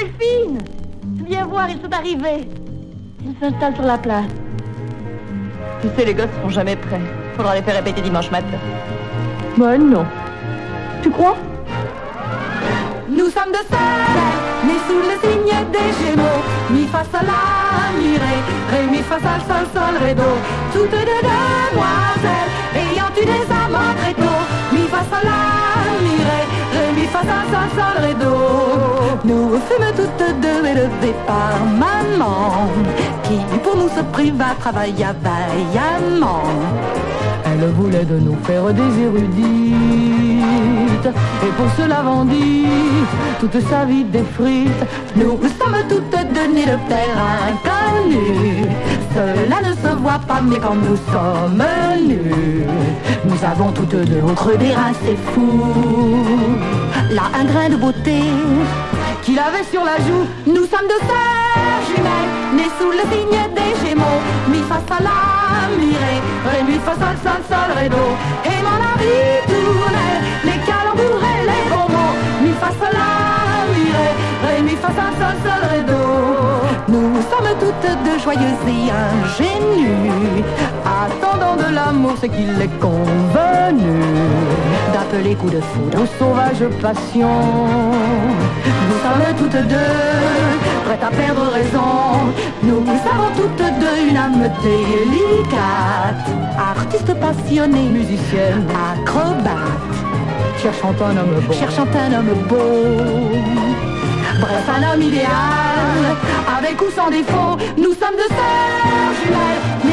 Delphine! Viens voir, ils sont arrivés. Ils s'installent sur la place. Tu sais, les gosses seront jamais prêts. Faudra les faire répéter dimanche matin. Bah non. Tu crois? Nous sommes deux sœurs, nées sous le signe des Gémeaux. Mi fa sol la mi ré mi fa sol sol sol ré do. Toutes deux demoiselles, ayant eu des amants très tôt. Mi fa sol la mi ré mi fa sol sol sol ré do. Nous fûmes toutes deux élevées par maman, qui pour nous se priva travailla vaillamment. Elle voulait de nous faire des érudites, et pour cela vendit toute sa vie des frites. Nous sommes toutes deux nées de père inconnu. Cela ne se voit pas, mais quand nous sommes nus, nous avons toutes deux au creux des reins, c'est fou. Là un grain de beauté qu'il avait sur la joue. Nous sommes deux sœurs jumelles, nées sous le signe des Gémeaux. Mi fa sol la mi ré mi fa sol sol sol ré do. Et mon vie tournait, les calembours et les bons mots. Mi fa sol la mi ré mi fa sol sol sol ré do. Nous sommes toutes deux joyeuses et ingénues, attendant de l'amour ce qu'il est convenu d'appeler coup de foudre ou sauvage passion. Nous sommes toutes deux prêtes à perdre raison. Nous avons toutes deux une âme délicate, artistes passionnés, musiciennes, acrobates, cherchant un homme beau. Bref, un homme idéal, avec ou sans défaut. Nous sommes deux sœurs jumelles,